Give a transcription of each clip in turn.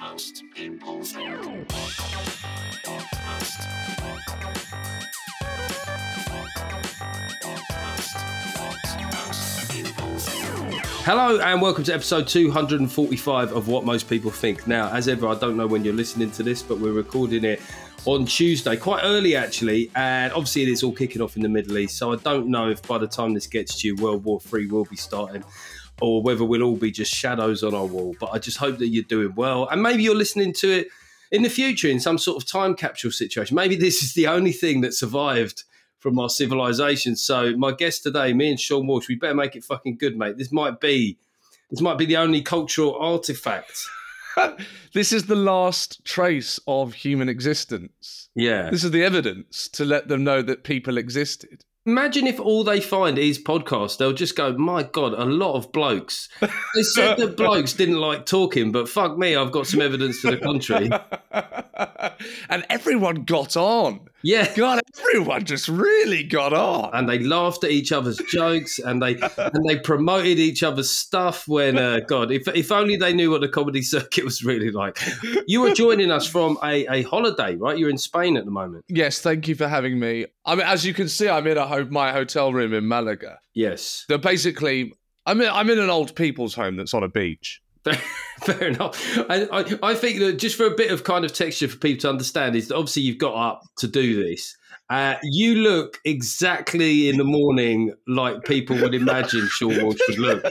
Podcast people. Hello and welcome to episode 245 of What Most People Think. Now, as ever, I don't know when you're listening to this, but we're recording it on Tuesday, quite early actually, and obviously it's all kicking off in the Middle East, so I don't know if by the time this gets to you, World War III will be starting, or whether we'll all be just shadows on our wall, but I just hope that you're doing well, and maybe you're listening to it in the future in some sort of time capsule situation. Maybe this is the only thing that survived from our civilization. So my guest today, me and Sean Walsh, we better make it fucking good, mate. This might be the only cultural artifact. This is the last trace of human existence. Yeah. This is the evidence to let them know that people existed. Imagine if all they find is podcasts. They'll just go, my God, a lot of blokes. They said that blokes didn't like talking, but fuck me, I've got some evidence to the contrary. And everyone got on. Yeah. God, everyone just really got on. And they laughed at each other's jokes and they promoted each other's stuff when, God, if only they knew what the comedy circuit was really like. You were joining us from a holiday, right? You're in Spain at the moment. Yes, thank you for having me. I mean, as you can see, I'm in my hotel room in Malaga. Yes. So basically, I'm in an old people's home that's on a beach. Fair enough. I think that just for a bit of kind of texture for people to understand is that obviously you've got up to do this. You look exactly in the morning like people would imagine Sean Walsh would look.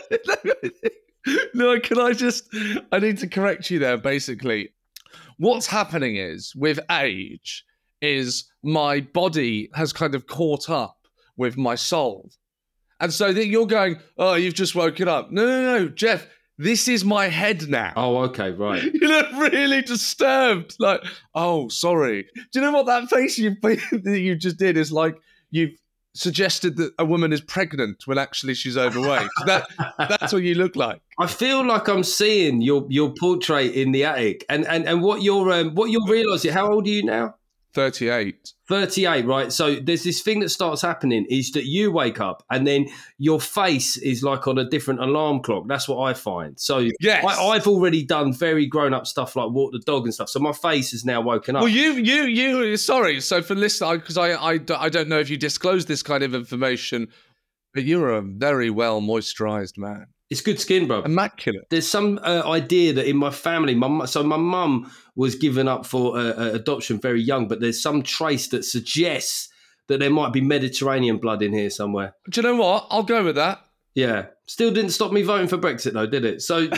No, I need to correct you there, basically. What's happening is, with age, is my body has kind of caught up with my soul. And so that you're going, oh, you've just woken up. No, Jeff, this is my head now. Oh, okay, right. You look really disturbed. Like, oh, sorry. Do you know what that face that you just did is like? You've suggested that a woman is pregnant when actually she's overweight. That's what you look like. I feel like I'm seeing your portrait in the attic, and what you're realising. How old are you now? 38. 38, right? So there's this thing that starts happening is that you wake up and then your face is like on a different alarm clock. That's what I find. So yes. I've already done very grown-up stuff like walk the dog and stuff. So my face has now woken up. Well, you sorry. So for listeners, because I don't know if you disclose this kind of information, but you're a very well moisturised man. It's good skin, bro. Immaculate. There's some idea that in my family, my mum was given up for adoption very young, but there's some trace that suggests that there might be Mediterranean blood in here somewhere. Do you know what? I'll go with that. Yeah. Still didn't stop me voting for Brexit, though, did it? So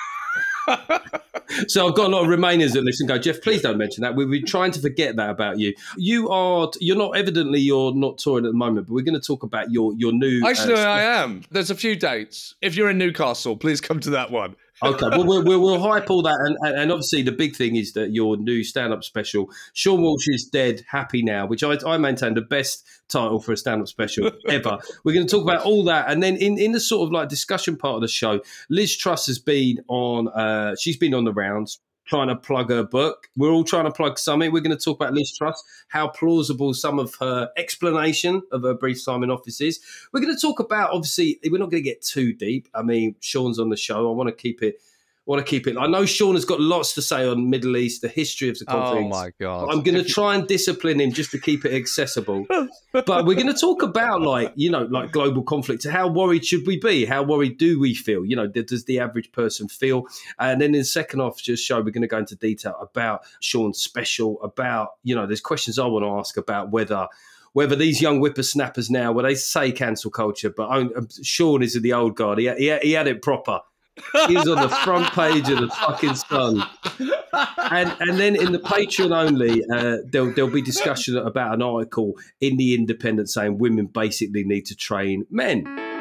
So I've got a lot of Remainers that listen and go, Jeff, please don't mention that. We've been trying to forget that about you. You're not touring at the moment, but we're going to talk about your new... Actually, I am. There's a few dates. If you're in Newcastle, please come to that one. Okay, well, we'll hype all that. And obviously the big thing is that your new stand-up special, Sean Walsh is Dead, Happy Now, which I maintain the best title for a stand-up special ever. We're going to talk about all that. And then in the sort of like discussion part of the show, Liz Truss has been on, she's been on the rounds trying to plug her book. We're all trying to plug something. We're going to talk about Liz Truss, how plausible some of her explanation of her brief time in office is. We're going to talk about, obviously, we're not going to get too deep. I mean, Sean's on the show. I want to keep it. I know Sean has got lots to say on Middle East, the history of the conflict. Oh, my God. I'm going to try and discipline him just to keep it accessible. But we're going to talk about, like global conflict. How worried should we be? How worried do we feel? Does the average person feel? And then in the second half of the show, we're going to go into detail about Sean's special, about, there's questions I want to ask about whether these young whippersnappers now, they say cancel culture, but Sean is the old guard. He had it proper. He was on the front page of the fucking Sun. And then in the Patreon only, there'll be discussion about an article in The Independent saying women basically need to train men.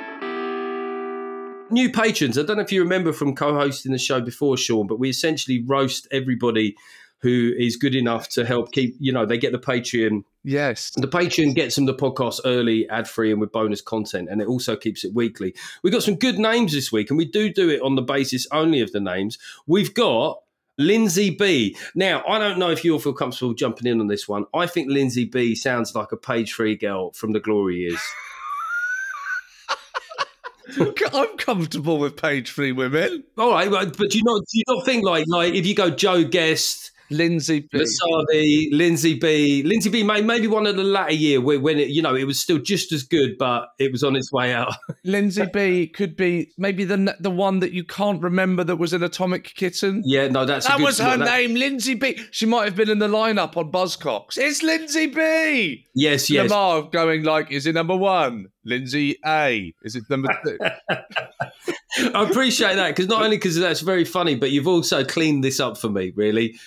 New patrons, I don't know if you remember from co-hosting the show before, Sean, but we essentially roast everybody who is good enough to help keep, they get the Patreon. Yes. The Patreon gets them the podcast early, ad-free, and with bonus content, and it also keeps it weekly. We've got some good names this week, and we do it on the basis only of the names. We've got Lindsay B. Now, I don't know if you'll feel comfortable jumping in on this one. I think Lindsay B sounds like a page 3 girl from The Glory Years. I'm comfortable with page 3 women. All right, but do you not think like if you go Joe Guest, Lindsay B. Lasardi, Lindsay B, maybe one of the latter year when it, it was still just as good, but it was on its way out. Lindsay B could be maybe the one that you can't remember that was in Atomic Kitten. Yeah, no, that was her name, Lindsay B. She might have been in the lineup on Buzzcocks. It's Lindsay B. Yes. Lamar going like, is it number 1? Lindsay A. Is it number 2? I appreciate that because not only because that's very funny, but you've also cleaned this up for me, really.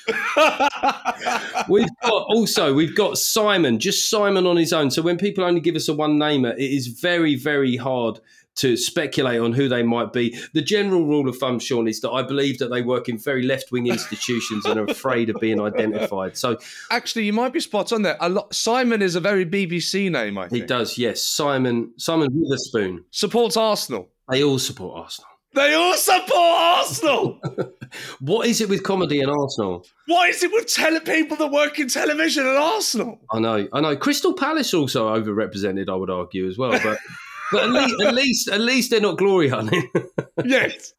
We've got Simon, just Simon on his own. So when people only give us a one-namer, it is very, very hard to speculate on who they might be. The general rule of thumb, Sean, is that I believe that they work in very left-wing institutions and are afraid of being identified. So actually, you might be spot on there. Simon is a very BBC name, I think. He does, yes. Simon Witherspoon. Supports Arsenal. They all support Arsenal. They all support Arsenal! What is it with comedy and Arsenal? What is it with people that work in television and Arsenal? I know. Crystal Palace also overrepresented, I would argue, as well. But at least they're not glory hunting. Yes.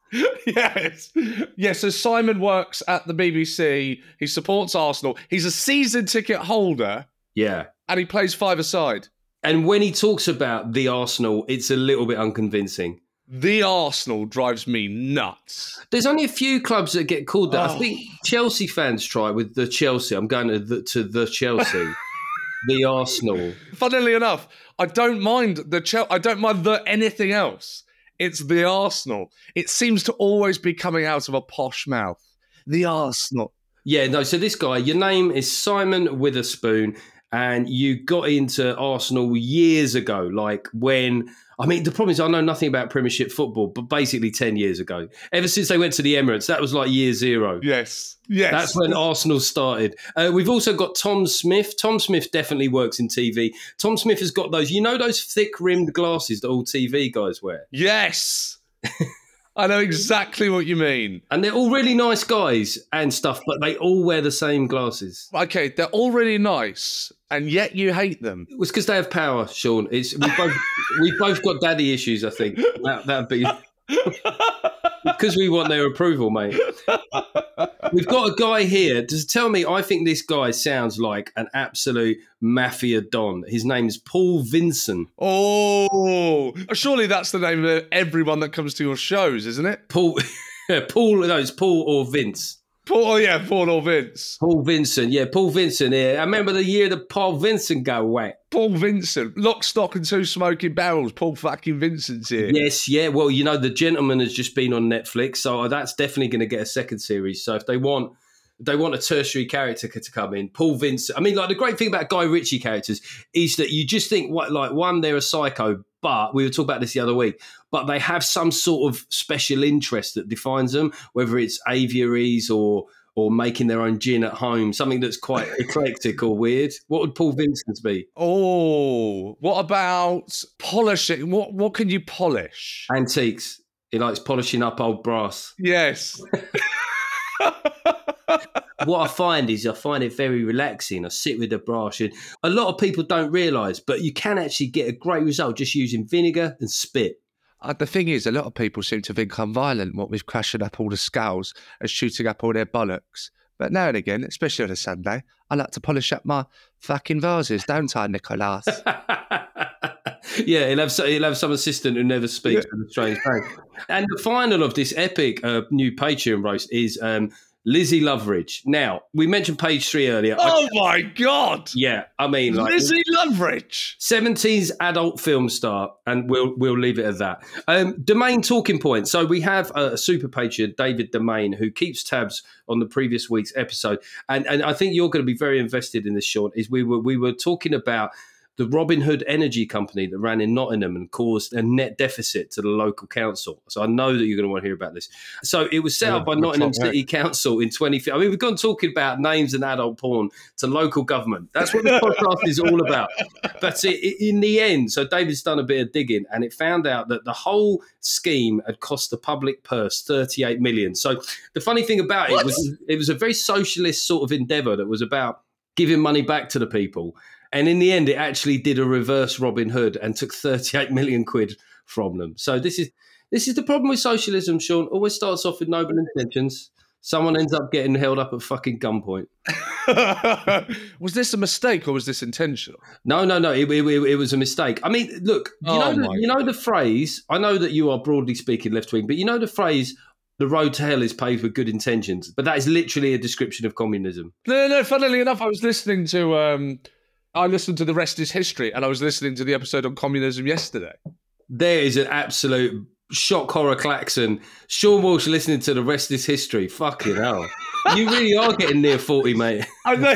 So Simon works at the BBC. He supports Arsenal. He's a season ticket holder. Yeah. And he plays 5-a-side. And when he talks about the Arsenal, it's a little bit unconvincing. The Arsenal drives me nuts. There's only a few clubs that get called that. I think Chelsea fans try with the Chelsea. I'm going to the Chelsea. The Arsenal. Funnily enough, I don't mind I don't mind anything else. It's the Arsenal. It seems to always be coming out of a posh mouth. The Arsenal. Yeah, no, so this guy, your name is Simon Witherspoon, and you got into Arsenal years ago, like when... I mean, the problem is I know nothing about Premiership football, but basically 10 years ago. Ever since they went to the Emirates, that was like year 0. Yes. That's when Arsenal started. We've also got Tom Smith. Tom Smith definitely works in TV. Tom Smith has got those thick-rimmed glasses that all TV guys wear. Yes. I know exactly what you mean. And they're all really nice guys and stuff, but they all wear the same glasses. Okay, they're all really nice, and yet you hate them. It was because they have power, Sean. We've both got daddy issues, I think. That'd be... Because we want their approval, mate. We've got a guy here. Just tell me, I think this guy sounds like an absolute mafia don. His name is Paul Vincent. Oh, surely that's the name of everyone that comes to your shows, isn't it? Paul. No, it's Paul or Vince. Paul or Vince. Paul Vincent, yeah, Paul Vincent. Yeah, I remember the year that Paul Vincent got away. Paul Vincent, Lock, Stock and Two Smoking Barrels. Paul fucking Vincent's here. Yes, yeah. Well, The Gentleman has just been on Netflix, so that's definitely going to get a second series. So if they want a tertiary character to come in, Paul Vincent. I mean, like the great thing about Guy Ritchie characters is that you just think, one, they're a psycho, but we were talking about this the other week, but they have some sort of special interest that defines them, whether it's aviaries or making their own gin at home, something that's quite eclectic or weird. What would Paul Vincent's be? Oh, what about polishing? What can you polish? Antiques. He likes polishing up old brass. Yes. What I find it very relaxing. I sit with the brush, and a lot of people don't realise, but you can actually get a great result just using vinegar and spit. The thing is, a lot of people seem to think I'm violent, what with crashing up all the skulls and shooting up all their bollocks. But now and again, especially on a Sunday, I like to polish up my fucking vases, don't I, Nicholas? Yeah, he'll have some assistant who never speaks with a strange name. And the final of this epic new Patreon roast is Lizzie Loveridge. Now, we mentioned page 3 earlier. Oh my God! Yeah, I mean, Lizzie Loveridge, 70s adult film star, and we'll leave it at that. Domain talking point. So we have a super patron, David Domain, who keeps tabs on the previous week's episode, and I think you're going to be very invested in this, Sean. Is we were talking about the Robin Hood Energy Company that ran in Nottingham and caused a net deficit to the local council. So I know that you're going to want to hear about this. So it was set up by Nottingham City Council in 2015. I mean, we've gone talking about names and adult porn to local government. That's what the podcast is all about. But in the end, so David's done a bit of digging, and it found out that the whole scheme had cost the public purse 38 million. So the funny thing about it was a very socialist sort of endeavour that was about giving money back to the people. And in the end, it actually did a reverse Robin Hood and took 38 million quid from them. So this is the problem with socialism, Sean. Always starts off with noble intentions. Someone ends up getting held up at fucking gunpoint. Was this a mistake or was this intentional? No. It was a mistake. I mean, look, you know the phrase. I know that you are broadly speaking left wing, but you know the phrase. The road to hell is paved with good intentions, but that is literally a description of communism. No. Funnily enough, I was listening to The Rest Is History, and I was listening to the episode on communism yesterday. There is an absolute shock horror klaxon. Sean Walsh listening to The Rest Is History. Fucking hell. You really are getting near 40, mate. I know.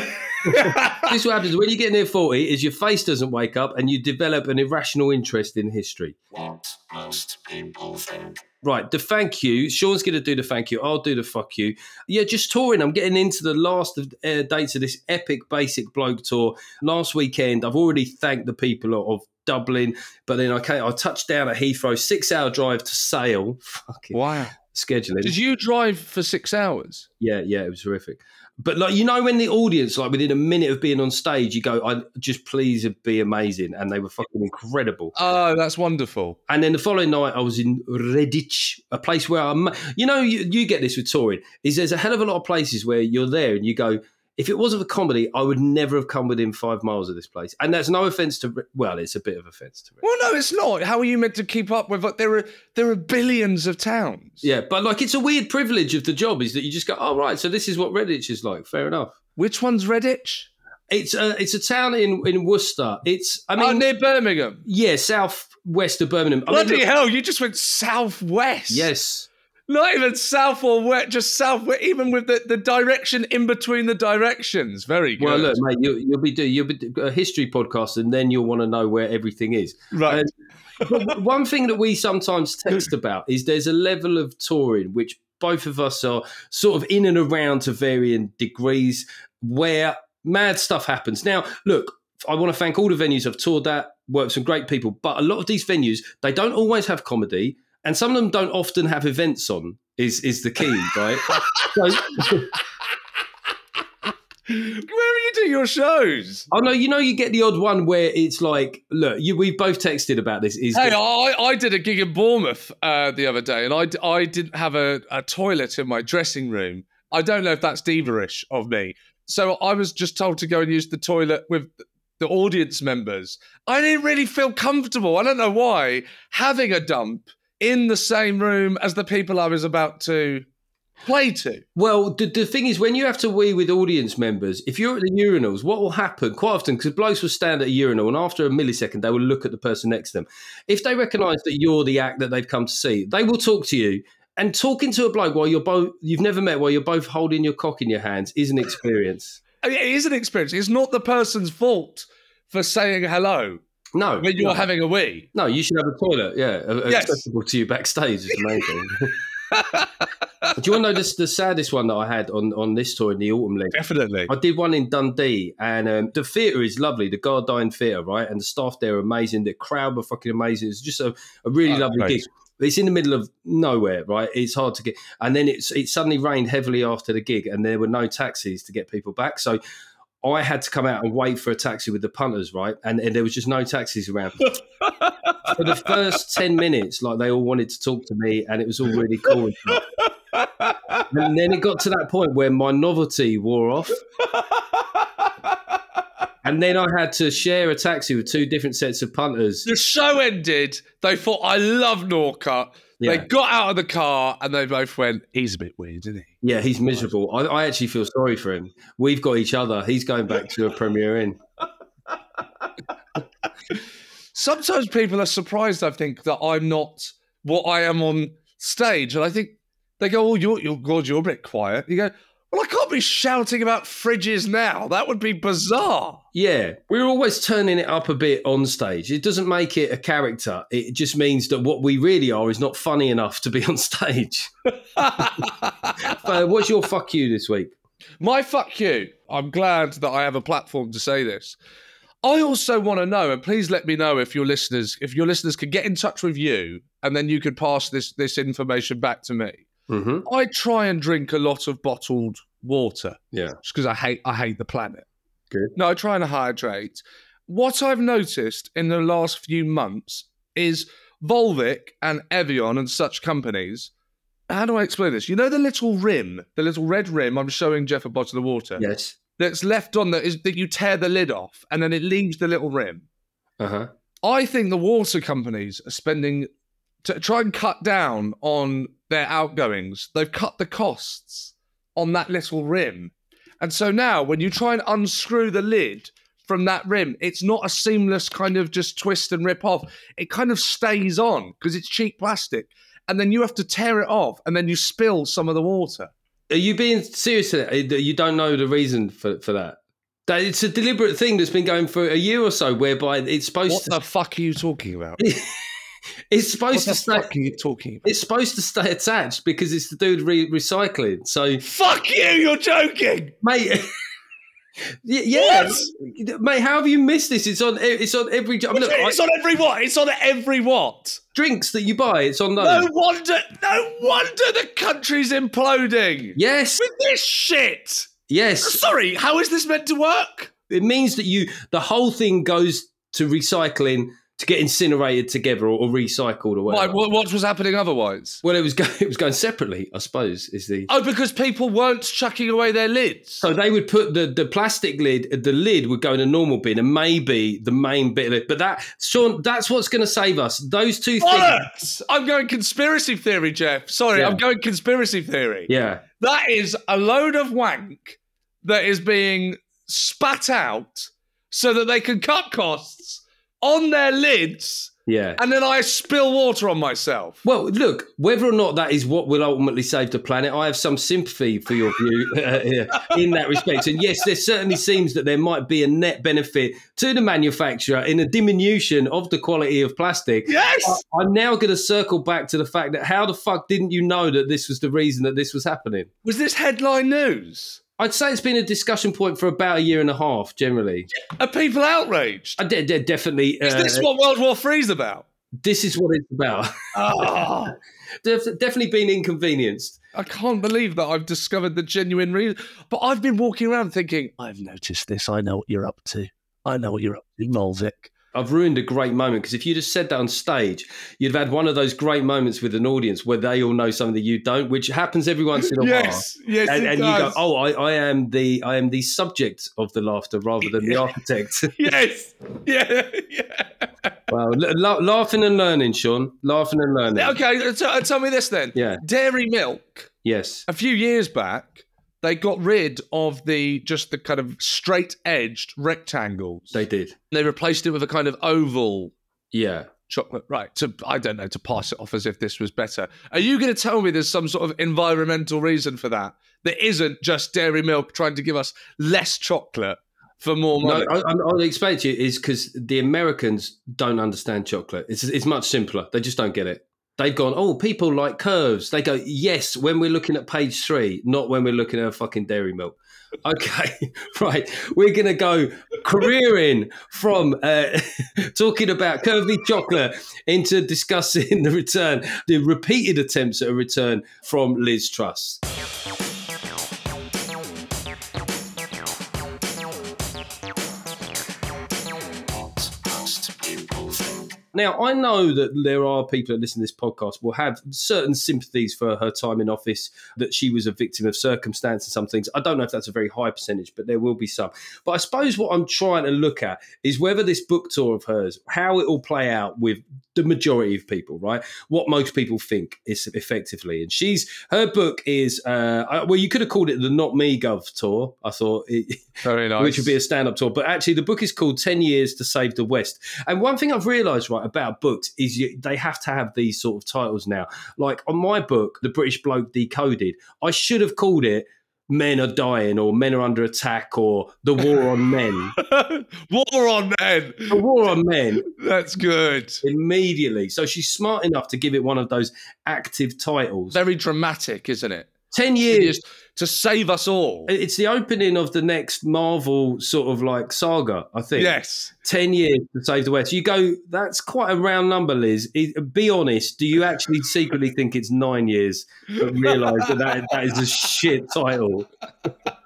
This is what happens when you get near 40 is your face doesn't wake up and you develop an irrational interest in history. What most people think. Right, the thank you. Sean's going to do the thank you. I'll do the fuck you. Yeah, just touring. I'm getting into the last of dates of this epic Basic Bloke tour. Last weekend, I've already thanked the people of Dublin, but then I touched down at Heathrow, 6-hour drive to Sale. Fucking wow. Scheduling. Did you drive for 6 hours? Yeah, it was horrific. But like, you know, when the audience, like within a minute of being on stage, you go, "I just please be amazing," and they were fucking incredible. Oh, that's wonderful. And then the following night, I was in Redditch, a place where you get this with touring. Is there's a hell of a lot of places where you're there and you go, if it wasn't for comedy, I would never have come within 5 miles of this place. And that's no offence to, well, it's a bit of offence to. Well, no, it's not. How are you meant to keep up with? Like, there are billions of towns. Yeah, but like it's a weird privilege of the job is that you just go, oh right, so this is what Redditch is like. Fair enough. Which one's Redditch? It's a town in Worcester. Near Birmingham. Yeah, southwest of Birmingham. Bloody hell! You just went southwest. Yes. Not even south or west, just southwest. Even with the direction in between the directions. Very good. Well, look, mate, you'll be a history podcast, and then you'll want to know where everything is. Right. But one thing that we sometimes text about is there's a level of touring which both of us are sort of in and around to varying degrees where mad stuff happens. Now, look, I want to thank all the venues I've toured at, worked with some great people, but a lot of these venues, they don't always have comedy. And some of them don't often have events on, is the key, right? Where are you doing your shows? Oh, no, you get the odd one where it's like, look, we've both texted about this. I did a gig in Bournemouth the other day, and I didn't have a toilet in my dressing room. I don't know if that's diva-ish of me. So I was just told to go and use the toilet with the audience members. I didn't really feel comfortable. I don't know why. Having a dump in the same room as the people I was about to play to. Well, the thing is, when you have to wee with audience members, if you're at the urinals, what will happen quite often, because blokes will stand at a urinal and after a millisecond, they will look at the person next to them. If they recognise that you're the act that they've come to see, they will talk to you. And talking to a bloke while you've never met, while you're both holding your cock in your hands is an experience. I mean, it is an experience. It's not the person's fault for saying hello. No. When you're having a wee. No, you should have a toilet, accessible to you backstage is the main thing. Do you want to know the saddest one that I had on this tour in the autumn length? Definitely. I did one in Dundee, and the theatre is lovely, the Gardyne Theatre, right? And the staff there are amazing. The crowd were fucking amazing. It's just a really lovely gig. It's in the middle of nowhere, right? It's hard to get. And then it suddenly rained heavily after the gig, and there were no taxis to get people back. So I had to come out and wait for a taxi with the punters, right? And there was just no taxis around. For the first 10 minutes, like they all wanted to talk to me and it was all really cool and stuff. And then it got to that point where my novelty wore off. And then I had to share a taxi with 2 different sets of punters. The show ended. They thought, I love Norcut. Yeah. They got out of the car and they both went, he's a bit weird, isn't he? Yeah, he's miserable. I actually feel sorry for him. We've got each other. He's going back to a Premier Inn. Sometimes people are surprised, I think, that I'm not what I am on stage. And I think they go, oh, you're a bit quiet. You go, well, I can't be shouting about fridges now. That would be bizarre. Yeah, we're always turning it up a bit on stage. It doesn't make it a character. It just means that what we really are is not funny enough to be on stage. What's your fuck you this week? My fuck you. I'm glad that I have a platform to say this. I also want to know, and please let me know if your listeners can get in touch with you, and then you could pass this information back to me. Mm-hmm. I try and drink a lot of bottled water. Yeah. Just because I hate the planet. Good. No, I try and hydrate. What I've noticed in the last few months is Volvic and Evian and such companies, how do I explain this? You know the little rim, the little red rim I'm showing Jeff a bottle of water? Yes. That's left on that you tear the lid off and then it leaves the little rim. Uh-huh. I think the water companies are spending to try and cut down on their outgoings. They've cut the costs on that little rim. And so now when you try and unscrew the lid from that rim, it's not a seamless kind of just twist and rip off. It kind of stays on because it's cheap plastic. And then you have to tear it off and then you spill some of the water. Are you being serious? That you don't know the reason for that? That it's a deliberate thing that's been going for a year or so, whereby it's supposed What the fuck are you talking about? It's supposed What to the stay. fuck are you talking about? It's supposed to stay attached because it's to do with recycling. So, Fuck you, you're joking! mate. Yeah, mate. How have you missed this? It's on every. I mean, look, It's on every what? It's on every what? drinks that you buy. It's on those. No wonder the country's imploding. Yes, With this shit. yes. Sorry, how is this meant to work? It means that the whole thing goes to recycling to get incinerated together or recycled or Why, whatever. what was happening otherwise? Well, it was going separately, I suppose. Is the Oh, because people weren't chucking away their lids. So they would put the plastic lid, the lid would go in a normal bin, and maybe the main bit of it. But Sean, that's what's going to save us. Those two things. Bollocks! I'm going conspiracy theory, Jeff. Sorry, Yeah. I'm going conspiracy theory. Yeah. That is a load of wank that is being spat out so that they can cut costs on their lids, Yeah. and then I spill water on myself. Well, look, whether or not that is what will ultimately save the planet, I have some sympathy for your view in that respect. And yes, there certainly seems that there might be a net benefit to the manufacturer in a diminution of the quality of plastic. Yes! I'm now going to circle back to the fact that how the fuck didn't you know that this was the reason that this was happening? Was this headline news? I'd say it's been a discussion point for about a year and a half, generally. Are people outraged? Definitely. Is this what World War III's about? This is what it's about. Oh, Definitely been inconvenienced. I can't believe that I've discovered the genuine reason. But I've been walking around thinking, I've noticed this. I know what you're up to. I know what you're up to, Molzik. I've ruined a great moment because if you'd have said that on stage, you'd have had one of those great moments with an audience where they all know something that you don't, which happens every once in a while. Yes, And it you does. go, oh, I am the subject of the laughter rather than the architect. Yes, yeah. Well, laughing and learning, Sean. Laughing and learning. Okay, tell me this then. Yeah. Dairy milk. Yes. A few years back, they got rid of the kind of straight-edged rectangles. They did. They replaced it with a kind of oval Yeah. chocolate, right? To pass it off as if this was better. Are you going to tell me there's some sort of environmental reason for that? That isn't just dairy milk trying to give us less chocolate for more money? No, I'll explain to you is because the Americans don't understand chocolate. It's much simpler. They just don't get it. They've gone, oh, people like curves. They go, yes, when we're looking at page 3, not when we're looking at a fucking dairy milk. Okay, right. We're going to go careering from talking about curvy chocolate into discussing the repeated attempts at a return from Liz Truss. Now, I know that there are people that listen to this podcast will have certain sympathies for her time in office, that she was a victim of circumstance and some things. I don't know if that's a very high percentage, but there will be some. But I suppose what I'm trying to look at is whether this book tour of hers, how it will play out with the majority of people, right? What most people think is effectively. And her book is, well, you could have called it the Not Me Gov tour, I thought. Very nice. Which would be a stand-up tour. But actually, the book is called 10 Years to Save the West. And one thing I've realised, right, about books is they have to have these sort of titles now. Like on my book, The British Bloke Decoded, I should have called it Men Are Dying or Men Are Under Attack or The War on Men. War on Men. The War on Men. That's good. Immediately. So she's smart enough to give it one of those active titles. Very dramatic, isn't it? 10 years. To save us all. It's the opening of the next Marvel sort of like saga, I think. Yes. 10 years to save the West. You go, that's quite a round number, Liz. Be honest, do you actually secretly think it's 9 years but realise that is a shit title?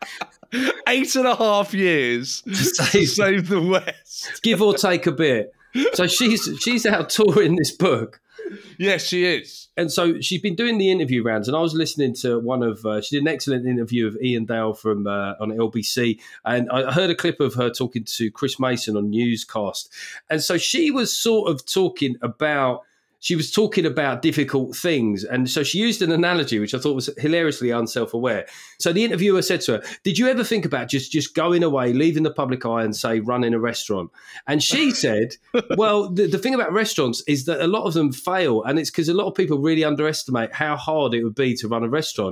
8.5 years to save the West. Give or take a bit. So she's out touring this book. Yes, she is. And so she's been doing the interview rounds, and I was listening to one of. She did an excellent interview of Ian Dale from on LBC, and I heard a clip of her talking to Chris Mason on Newscast, and so she was sort of talking about. She was talking about difficult things. And so she used an analogy, which I thought was hilariously unself-aware. So the interviewer said to her, did you ever think about just going away, leaving the public eye and, say, running a restaurant? And she said, well, the thing about restaurants is that a lot of them fail. And it's because a lot of people really underestimate how hard it would be to run a restaurant.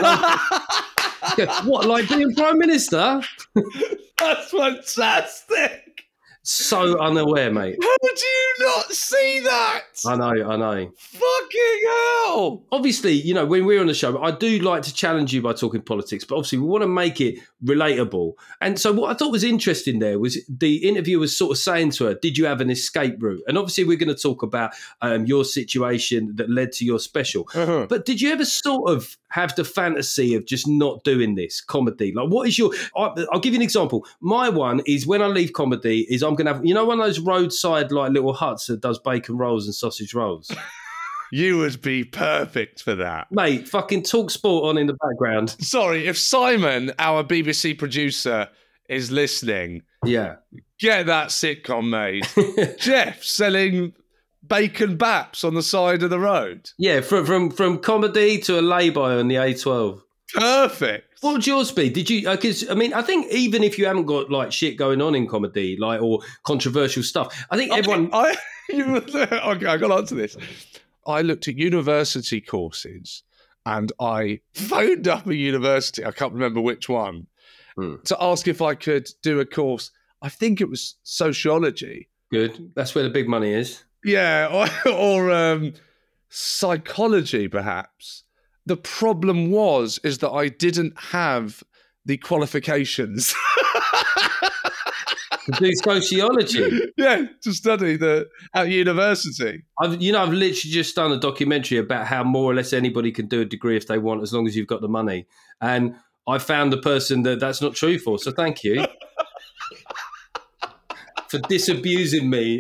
What, like being Prime Minister? That's fantastic. So unaware, mate. How do you not see that? I know. Fucking hell. Obviously, you know, when we're on the show, I do like to challenge you by talking politics, but obviously we want to make it relatable. And so what I thought was interesting there was the interviewer was sort of saying to her, did you have an escape route? And obviously we're going to talk about your situation that led to your special. Uh-huh. But did you ever sort of have the fantasy of just not doing this comedy? Like, what is your... I'll give you an example. My one is when I leave comedy is I'm going to have, you know, one of those roadside like little huts that does bacon rolls and sausage rolls? You would be perfect for that. Mate, fucking Talk Sport on in the background. Sorry, if Simon, our BBC producer, is listening, Yeah. get that sitcom made. Jeff selling bacon baps on the side of the road. Yeah, from comedy to a lay-by on the A12. Perfect. What would yours be? Did you? Because I mean, I think even if you haven't got like shit going on in comedy, like or controversial stuff, I think everyone. Okay, I got onto this. I looked at university courses, and I phoned up a university. I can't remember which one to ask if I could do a course. I think it was sociology. Good. That's where the big money is. Yeah, or psychology, perhaps. The problem is that I didn't have the qualifications. To do sociology? Yeah, to study at university. I've literally just done a documentary about how more or less anybody can do a degree if they want, as long as you've got the money. And I found the person that's not true for. So thank you for disabusing me.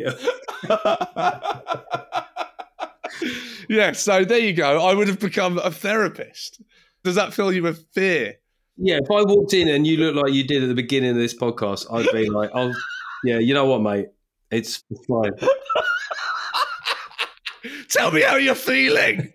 Yeah, so there you go. I would have become a therapist. Does that fill you with fear? Yeah, if I walked in and you looked like you did at the beginning of this podcast, I'd be like, oh, yeah, you know what, mate? It's fine. Tell me how you're feeling.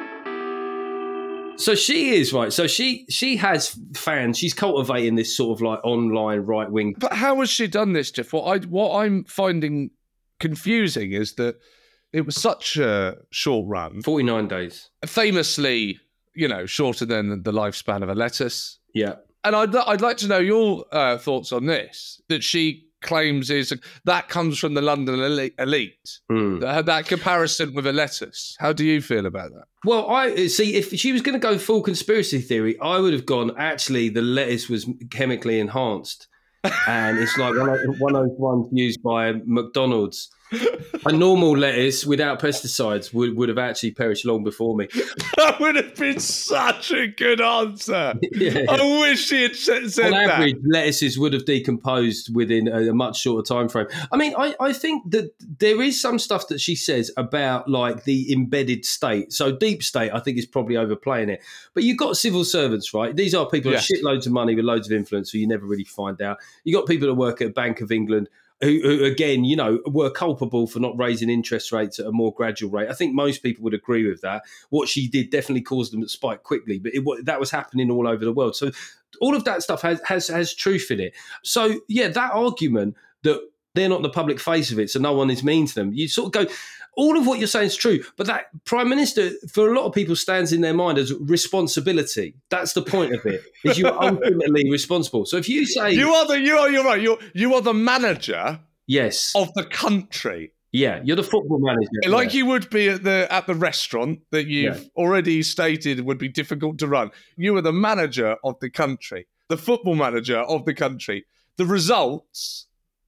So she is, right. So she has fans. She's cultivating this sort of like online right wing. But how has she done this, Jeff? What I'm finding confusing is that it was such a short run. 49 days. Famously, shorter than the lifespan of a lettuce. Yeah. And I'd like to know your thoughts on this, that she claims that comes from the London elite. That comparison with a lettuce. How do you feel about that? Well, I see, if she was going to go full conspiracy theory, I would have gone, actually, the lettuce was chemically enhanced. And it's like one of those ones used by McDonald's. A normal lettuce without pesticides would have actually perished long before me. That would have been such a good answer. Yeah. I wish she had said that. On average, lettuces would have decomposed within a much shorter time frame. I mean, I think that there is some stuff that she says about like the embedded state. So deep state, I think, is probably overplaying it. But you've got civil servants, right? These are people with shitloads of money with loads of influence who you never really find out. You got people that work at Bank of England who again, were culpable for not raising interest rates at a more gradual rate. I think most people would agree with that. What she did definitely caused them to spike quickly, but that was happening all over the world. So all of that stuff has truth in it. So, yeah, that argument that they're not the public face of it, so no one is mean to them, you sort of go, all of what you're saying is true, but that Prime Minister, for a lot of people, stands in their mind as responsibility. That's the point of it, is you are ultimately responsible. So if you say... You're right. You are the manager yes. of the country. Yeah, you're the football manager. Like you would be at the restaurant that you've already stated would be difficult to run. You are the manager of the country, the football manager of the country. The results,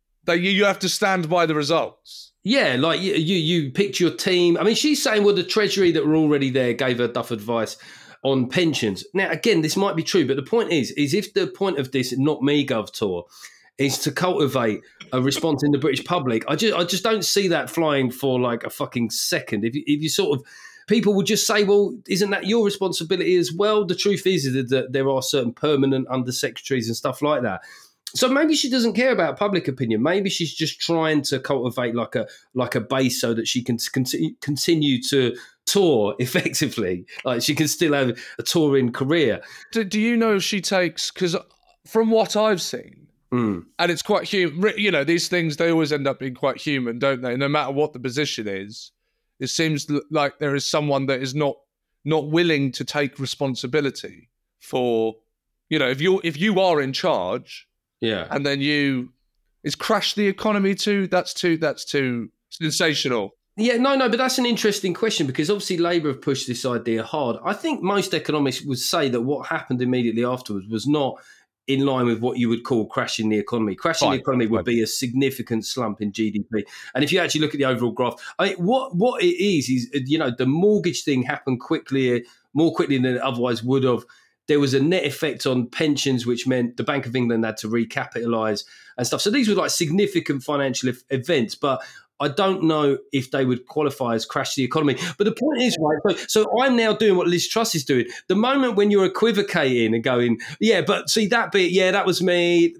you have to stand by the results. Yeah, like you picked your team. I mean, she's saying, well, the Treasury that were already there gave her duff advice on pensions. Now, again, this might be true, but the point is if the point of this Not Me Gov tour is to cultivate a response in the British public. I just don't see that flying for like a fucking second. If you sort of, people will just say, well, isn't that your responsibility as well? The truth is that there are certain permanent undersecretaries and stuff like that. So maybe she doesn't care about public opinion. Maybe she's just trying to cultivate like a base so that she can continue to tour effectively. Like she can still have a touring career. Do you know if she takes, because from what I've seen, and it's quite human, you know, these things, they always end up being quite human, don't they? No matter what the position is, it seems like there is someone that is not willing to take responsibility for, you know, if you are in charge, yeah, and then is crash the economy too. That's too sensational. Yeah, no, but that's an interesting question because obviously Labour have pushed this idea hard. I think most economists would say that what happened immediately afterwards was not in line with what you would call crashing the economy. Crashing the economy would be a significant slump in GDP. And if you actually look at the overall graph, I mean, what it is, you know, the mortgage thing happened more quickly than it otherwise would have. There was a net effect on pensions, which meant the Bank of England had to recapitalise and stuff. So these were like significant financial events, but I don't know if they would qualify as crash the economy. But the point is, right, so I'm now doing what Liz Truss is doing. The moment when you're equivocating and going, yeah, but see that bit, yeah, that was me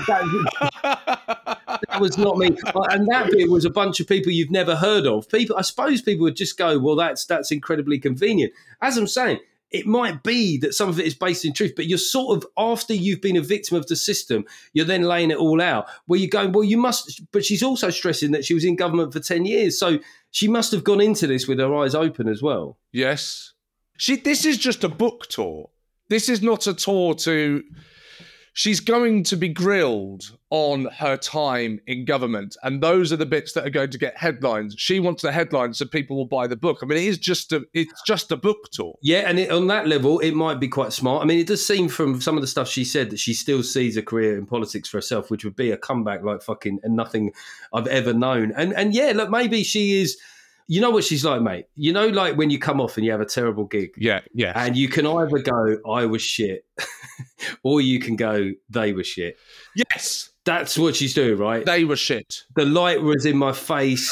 that was not me. And that bit was a bunch of people you've never heard of. I suppose people would just go, well, that's incredibly convenient. As I'm saying, it might be that some of it is based in truth, but you're sort of, after you've been a victim of the system, you're then laying it all out where you're going, well, you must, but she's also stressing that she was in government for 10 years. So she must have gone into this with her eyes open as well. Yes. This is just a book tour. This is not a tour to... She's going to be grilled on her time in government, and those are the bits that are going to get headlines. She wants the headlines so people will buy the book. I mean, it's just a book tour. Yeah, and on that level, it might be quite smart. I mean, it does seem from some of the stuff she said that she still sees a career in politics for herself, which would be a comeback like fucking nothing I've ever known. And yeah, look, maybe she is... You know what she's like, mate? You know, like when you come off and you have a terrible gig. Yeah. And you can either go, I was shit, or you can go, they were shit. Yes. That's what she's doing, right? They were shit. The light was in my face.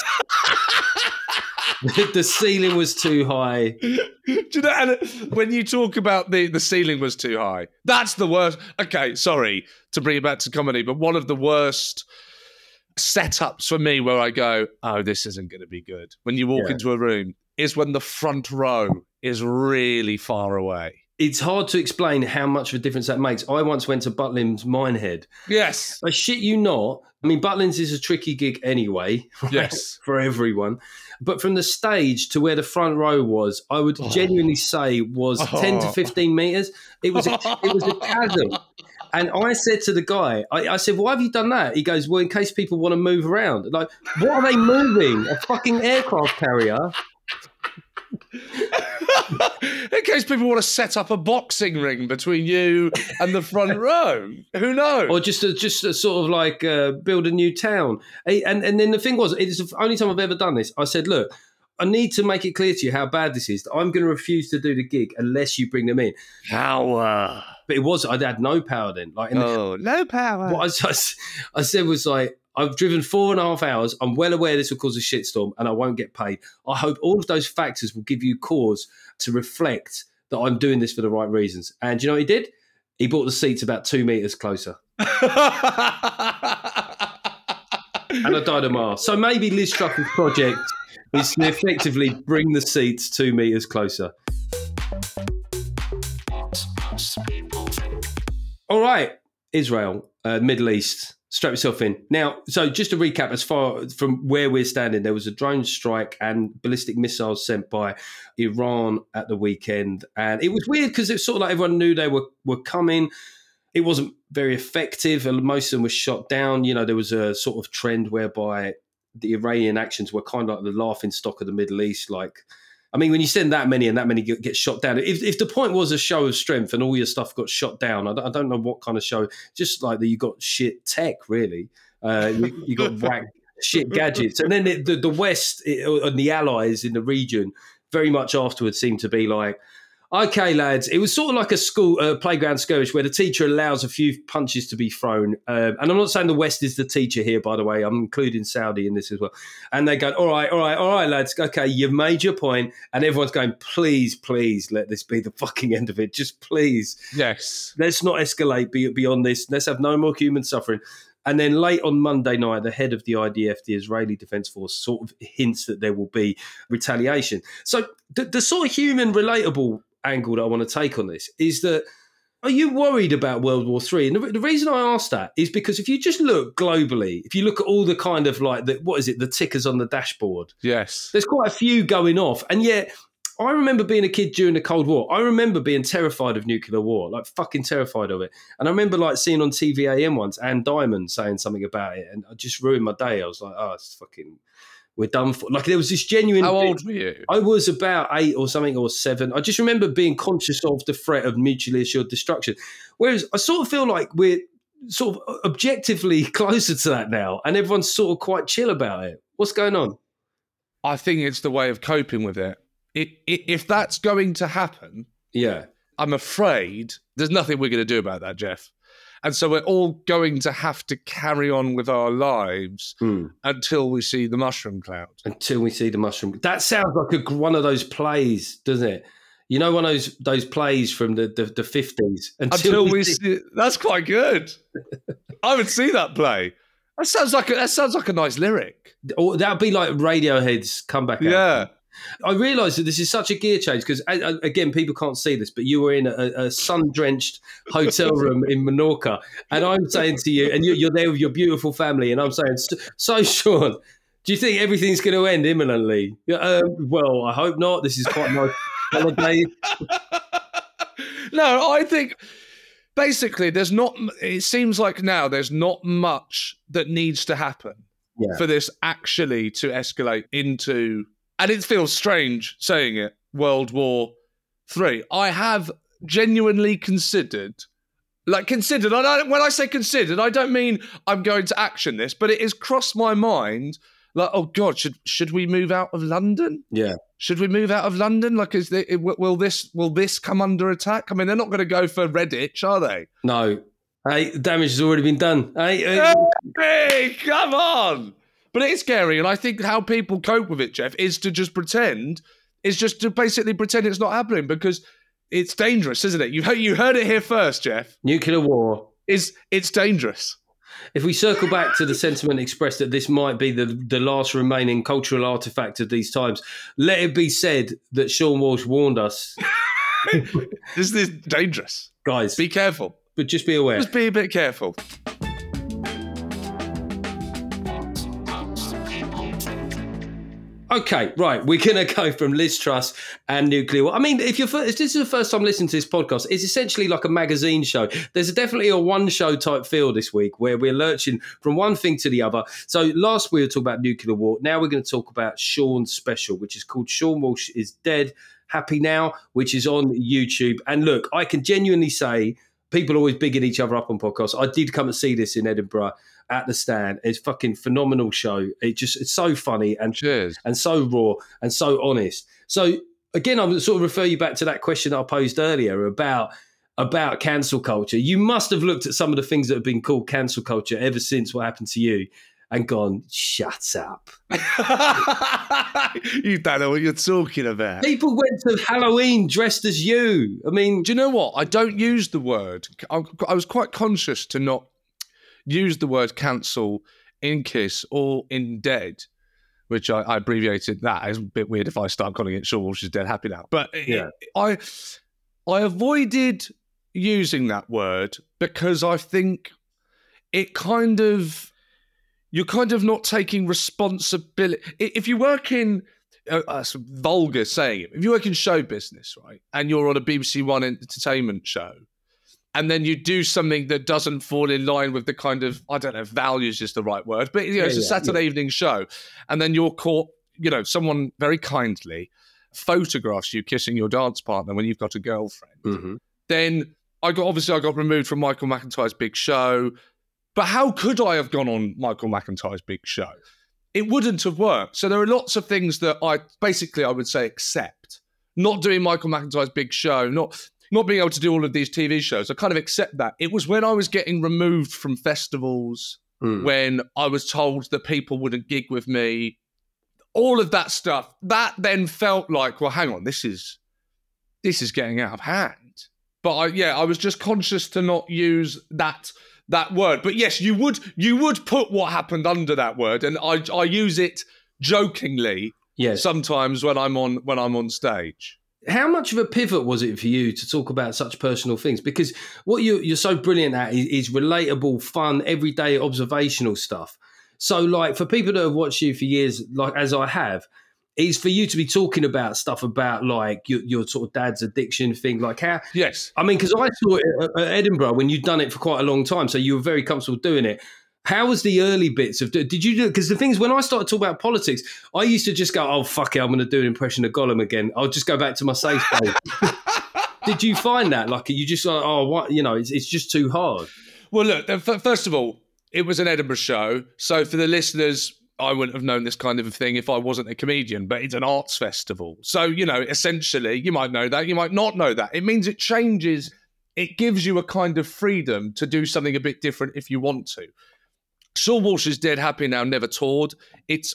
The ceiling was too high. Do you know, and when you talk about the ceiling was too high, that's the worst. Okay, sorry to bring it back to comedy, but one of the worst setups for me where I go, oh, this isn't going to be good, when you walk into a room, is when the front row is really far away. It's hard to explain how much of a difference that makes. I once went to Butlins Minehead. Yes. I shit you not. I mean, Butlins is a tricky gig anyway, right? Yes, for everyone. But from the stage to where the front row was, I would genuinely say was 10 to 15 metres. It was a chasm. And I said to the guy, I said, why have you done that? He goes, well, in case people want to move around. Like, what are they moving? A fucking aircraft carrier? In case people want to set up a boxing ring between you and the front row. Who knows? Or just a sort of like build a new town. And then the thing was, it's the only time I've ever done this. I said, look, I need to make it clear to you how bad this is. I'm going to refuse to do the gig unless you bring them in. Power. But I had no power then. Like, no power. What I said was like, I've driven 4.5 hours. I'm well aware this will cause a shitstorm and I won't get paid. I hope all of those factors will give you cause to reflect that I'm doing this for the right reasons. And do you know what he did? He brought the seats about 2 meters closer. And I died a mile. So maybe Liz Truss's project is to effectively bring the seats 2 meters closer. All right, Israel, Middle East, strap yourself in. Now, so just to recap, as far from where we're standing, there was a drone strike and ballistic missiles sent by Iran at the weekend. And it was weird because it's sort of like everyone knew they were coming. It wasn't very effective, and most of them were shot down. You know, there was a sort of trend whereby the Iranian actions were kind of like the laughing stock of the Middle East. Like, I mean, when you send that many and that many get shot down, if the point was a show of strength and all your stuff got shot down, I don't know what kind of show, just like that you got shit tech, really. You got whack shit gadgets. And then the West and the allies in the region very much afterwards seemed to be like, Okay, lads, it was sort of like a school playground skirmish where the teacher allows a few punches to be thrown. And I'm not saying the West is the teacher here, by the way. I'm including Saudi in this as well. And they go, all right, lads. Okay, you've made your point. And everyone's going, please let this be the fucking end of it. Just please. Yes. Let's not escalate beyond this. Let's have no more human suffering. And then late on Monday night, the head of the IDF, the Israeli Defense Force, sort of hints that there will be retaliation. So the sort of human relatable angle that I want to take on this is that, are you worried about World War III? And the reason I ask that is because if you just look globally, if you look at all the kind of like, the tickers on the dashboard, Yes. there's quite a few going off. And yet, I remember being a kid during the Cold War. I remember being terrified of nuclear war, like fucking terrified of it. And I remember like seeing on TVAM once, Anne Diamond saying something about it, and I just ruined my day. I was like, oh, it's fucking, we're done for. Like there was this genuine. How old were you? I was about 8 or something, or 7. I just remember being conscious of the threat of mutually assured destruction. Whereas I sort of feel like we're sort of objectively closer to that now, and everyone's sort of quite chill about it. What's going on? I think it's the way of coping with it. If that's going to happen, Yeah. I'm afraid there's nothing we're going to do about that, Jeff. And so we're all going to have to carry on with our lives until we see the mushroom cloud. Until we see the mushroom. That sounds like one of those plays, doesn't it? You know, one of those plays from the 50s. Until we see. That's quite good. I would see that play. That sounds like a nice lyric. Or that would be like Radiohead's comeback album. Yeah. I realise that this is such a gear change because, again, people can't see this, but you were in a sun-drenched hotel room in Menorca, and I'm saying to you, and you're there with your beautiful family, and I'm saying, so Sean, do you think everything's going to end imminently? Well, I hope not. This is quite a nice holiday. No, I think basically it seems like now there's not much that needs to happen for this actually to escalate into... And it feels strange saying it, World War III. I have genuinely considered, when I say considered, I don't mean I'm going to action this, but it has crossed my mind, like, oh God, should we move out of London? Yeah. Should we move out of London? Like, will this come under attack? I mean, they're not going to go for Redditch, are they? No. Hey, damage has already been done. Hey, come on! But it's scary, and I think how people cope with it, Jeff, is to basically pretend it's not happening because it's dangerous, isn't it? You heard it here first, Jeff. Nuclear war. It's dangerous. If we circle back to the sentiment expressed that this might be the last remaining cultural artefact of these times, let it be said that Sean Walsh warned us. This is dangerous. Guys. Be careful. But just be aware. Just be a bit careful. Okay, right. We're going to go from Liz Truss and nuclear war. I mean, if this is the first time listening to this podcast, it's essentially like a magazine show. There's definitely a one-show type feel this week where we're lurching from one thing to the other. So last we were talking about nuclear war. Now we're going to talk about Sean's special, which is called Sean Walsh is Dead, Happy Now, which is on YouTube. And look, I can genuinely say people are always bigging each other up on podcasts. I did come and see this in Edinburgh at the Stand. It's a fucking phenomenal show. It's so funny and so raw and so honest. So again, I'm sort of refer you back to that question that I posed earlier about cancel culture. You must have looked at some of the things that have been called cancel culture ever since what happened to you and gone, shut up. You don't know what you're talking about. People went to Halloween dressed as you. I mean, do you know what? I don't use the word. I was quite conscious to not use the word cancel in Kiss or in Dead, which I abbreviated that. It's a bit weird if I start calling it Sean Walsh is Dead, Happy Now. But yeah. I avoided using that word because I think it kind of... You're kind of not taking responsibility. If you work in, that's a vulgar saying, if you work in show business, right, and you're on a BBC One entertainment show, and then you do something that doesn't fall in line with the kind of, I don't know if values is the right word, but it's a Saturday evening show, and then you're caught, someone very kindly photographs you kissing your dance partner when you've got a girlfriend. Then I got removed from Michael McIntyre's big show. But how could I have gone on Michael McIntyre's big show? It wouldn't have worked. So there are lots of things that I would say accept not doing Michael McIntyre's big show, not being able to do all of these TV shows. I kind of accept that. It was when I was getting removed from festivals, when I was told that people wouldn't gig with me, all of that stuff, that then felt like, well, hang on, this is getting out of hand. But I was just conscious to not use that word. But yes, you would put what happened under that word, and I use it jokingly sometimes when I'm on stage. How much of a pivot was it for you to talk about such personal things? Because what you're so brilliant at is relatable, fun, everyday, observational stuff. So, like, for people that have watched you for years, like as I have, is for you to be talking about stuff about, like, your sort of dad's addiction thing. Like how... Yes. I mean, because I saw it at Edinburgh when you'd done it for quite a long time, so you were very comfortable doing it. How was the early bits of... Did you do... Because the things, when I started talking about politics, I used to just go, oh, fuck it, I'm going to do an impression of Gollum again. I'll just go back to my safe space. Did you find that? Like, you just like, oh, what? You know, it's just too hard. Well, look, first of all, it was an Edinburgh show. So for the listeners, I wouldn't have known this kind of a thing if I wasn't a comedian, but it's an arts festival. So, you know, essentially, you might know that, you might not know that. It means it changes. It gives you a kind of freedom to do something a bit different if you want to. Sean Walsh's Dead, Happy Now, Never Toured. It's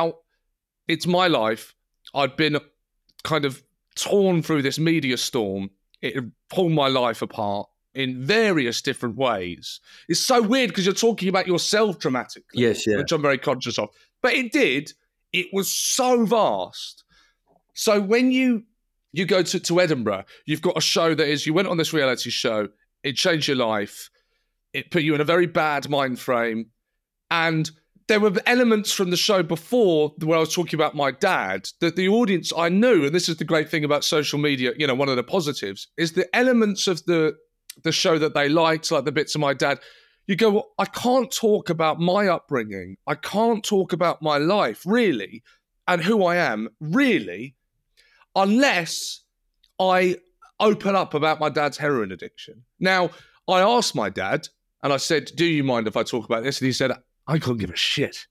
my life. I'd been kind of torn through this media storm. It had pulled my life apart in various different ways. It's so weird because you're talking about yourself dramatically, yes, yeah, which I'm very conscious of. But it was so vast. So when you go to Edinburgh, you've got a show that is, you went on this reality show, it changed your life, it put you in a very bad mind frame. And there were elements from the show before where I was talking about my dad that the audience, I knew, and this is the great thing about social media, you know, one of the positives, is the elements of the show that they liked, like the bits of my dad. You go, well, I can't talk about my upbringing. I can't talk about my life, really, and who I am, really, unless I open up about my dad's heroin addiction. Now, I asked my dad, and I said, do you mind if I talk about this? And he said, I can't give a shit.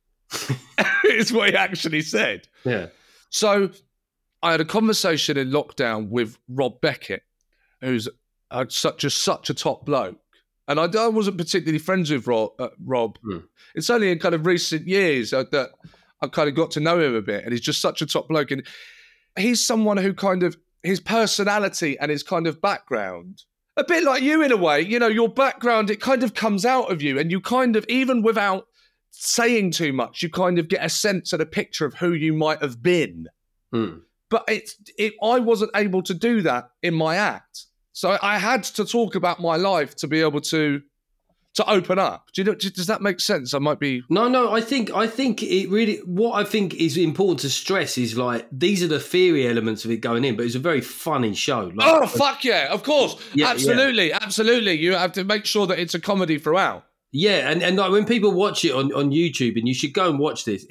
It's what he actually said. Yeah. So I had a conversation in lockdown with Rob Beckett, who's such a top bloke. And I wasn't particularly friends with Rob. It's only in kind of recent years that I kind of got to know him a bit. And he's just such a top bloke. And he's someone who kind of, his personality and his kind of background, a bit like you in a way, you know, your background, it kind of comes out of you. And you kind of, even without saying too much, you kind of get a sense and a picture of who you might have been. But I wasn't able to do that in my act. So I had to talk about my life to be able to open up. Does that make sense? I might be... No, I think it really... What I think is important to stress is, like, these are the theory elements of it going in, but it's a very funny show. Like, oh, fuck yeah, of course. Yeah, absolutely. You have to make sure that it's a comedy throughout. Yeah, and like when people watch it on YouTube, and you should go and watch this,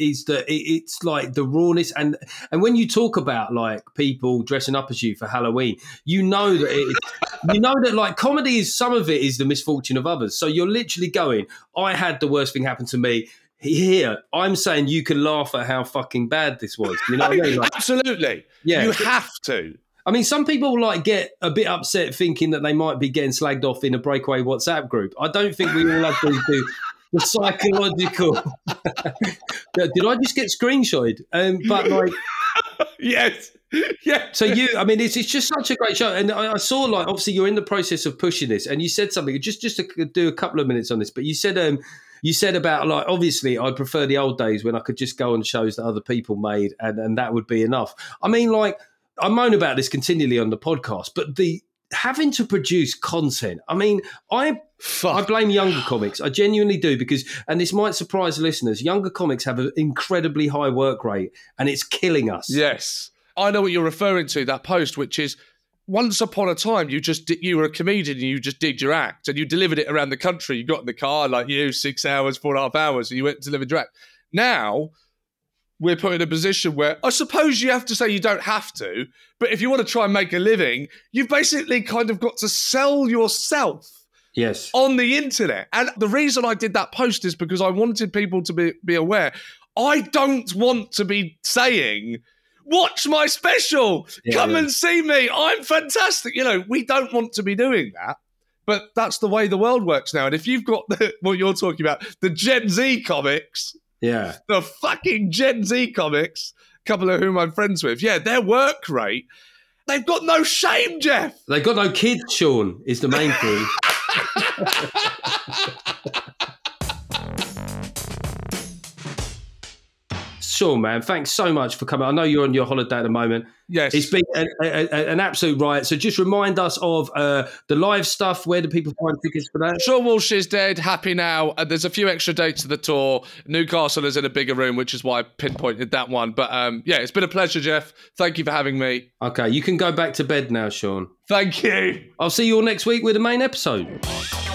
it's like the rawness, and when you talk about like people dressing up as you for Halloween, you know that like comedy is, some of it is the misfortune of others. So you're literally going, I had the worst thing happen to me. Here, I'm saying you can laugh at how fucking bad this was. You know what I mean? Like, absolutely. Yeah, you have to. I mean, some people like get a bit upset thinking that they might be getting slagged off in a breakaway WhatsApp group. I don't think we all have to do the psychological. Did I just get screenshotted? But like, yes, yeah. So I mean, it's just such a great show, and I saw, like, obviously you're in the process of pushing this, and you said something just to do a couple of minutes on this, but you said about, like, obviously I'd prefer the old days when I could just go on shows that other people made, and that would be enough. I mean, like, I moan about this continually on the podcast, but the having to produce content, I mean, I blame younger comics. I genuinely do, because, and this might surprise listeners, younger comics have an incredibly high work rate, and it's killing us. Yes. I know what you're referring to, that post, which is, once upon a time, you were a comedian and you just did your act and you delivered it around the country. You got in the car, like 6 hours, 4.5 hours, and you went to deliver your act. Now, we're put in a position where I suppose you have to say you don't have to, but if you want to try and make a living, you've basically kind of got to sell yourself on the internet. And the reason I did that post is because I wanted people to be aware. I don't want to be saying, Watch my special. Yeah, Come yeah. and see me. I'm fantastic. You know, we don't want to be doing that, but that's the way the world works now. And if you've got what you're talking about, the Gen Z comics, Yeah. the fucking Gen Z comics, a couple of whom I'm friends with, yeah, their work rate, they've got no shame, Jeff. They got no kids, Sean, is the main thing. Sean, man, thanks so much for coming. I know you're on your holiday at the moment. Yes. It's been an absolute riot. So just remind us of the live stuff. Where do people find tickets for that? Sean Walsh is dead, happy now. There's a few extra dates of the tour. Newcastle is in a bigger room, which is why I pinpointed that one. But yeah, it's been a pleasure, Jeff. Thank you for having me. Okay, you can go back to bed now, Sean. Thank you. I'll see you all next week with the main episode.